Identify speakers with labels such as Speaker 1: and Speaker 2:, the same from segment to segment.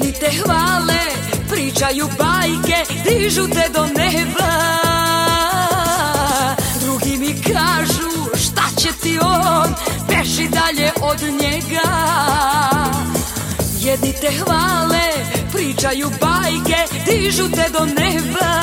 Speaker 1: Jedni te hvale, pričaju bajke, dižu te do neba. Drugi mi kažu šta će ti on, beži dalje od njega. Jedni te hvale, pričaju bajke, dižu te do neba.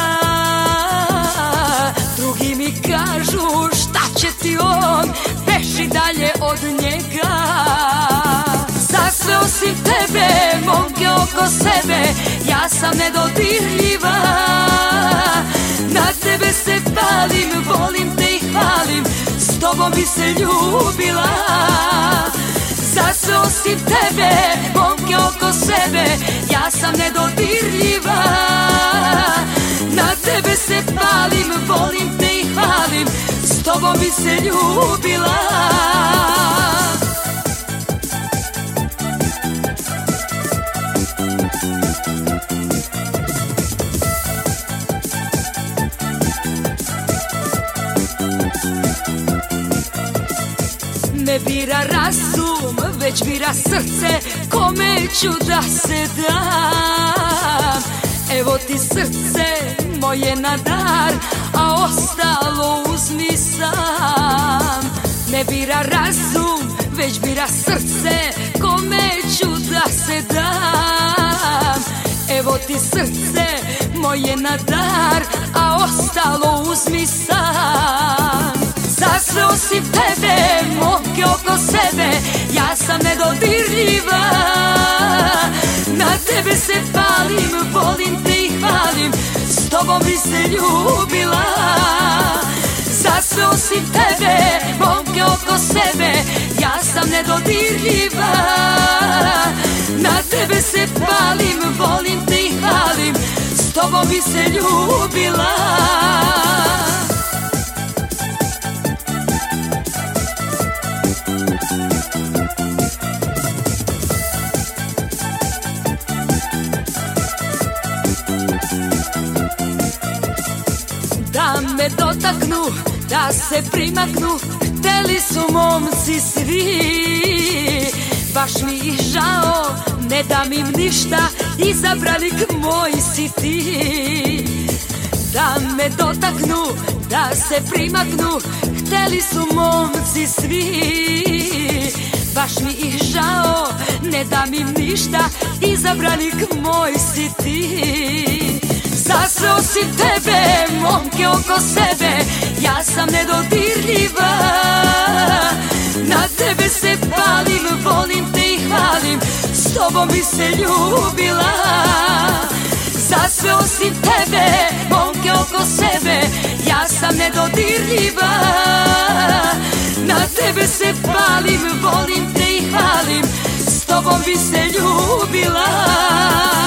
Speaker 1: Drugi mi kažu šta će ti on, beži dalje od njega. Za sve osim tebe, momke oko sebe, ja sam nedodirljiva. Na tebe se palim, volim te i hvalim, s tobom bi se ljubila. Za sve osim tebe, momke oko sebe, ja sam nedodirljiva. Na tebe se palim, volim te i hvalim, s tobom bi se ljubila. Ne bira razum, već bira srce, kome ću da se dam. Evo ti srce moje na dar, a ostalo uzmi sam. Ne bira razum, već bira srce, kome ću da se dam. Evo ti srce moje na dar, a ostalo uzmi sam. Za sve osim tebe, momke oko sebe, ja sam nedodirljiva. Na tebe se palim, volim te i hvalim, s tobom bi se ljubila. Za sve osim tebe, momke oko sebe, ja sam nedodirljiva. Na tebe se palim, volim te i hvalim, s tobom bi se ljubila. Da me dotaknu, da se primaknu, hteli su momci svi. Baš mi ih žao, ne dam im ništa, izabranik moj si ti. Da me dotaknu, da se primaknu, hteli su momci svi. Baš mi ih žao, ne dam im ništa, izabranik moj si ti. Za sve osim tebe, momke oko sebe, ja sam nedodirljiva. Na tebe se palim, volim te i hvalim, s tobom bi se ljubila. Za sve osim tebe, momke oko sebe, ja sam nedodirljiva. Na tebe se palim, volim te i hvalim, s tobom bi se ljubila.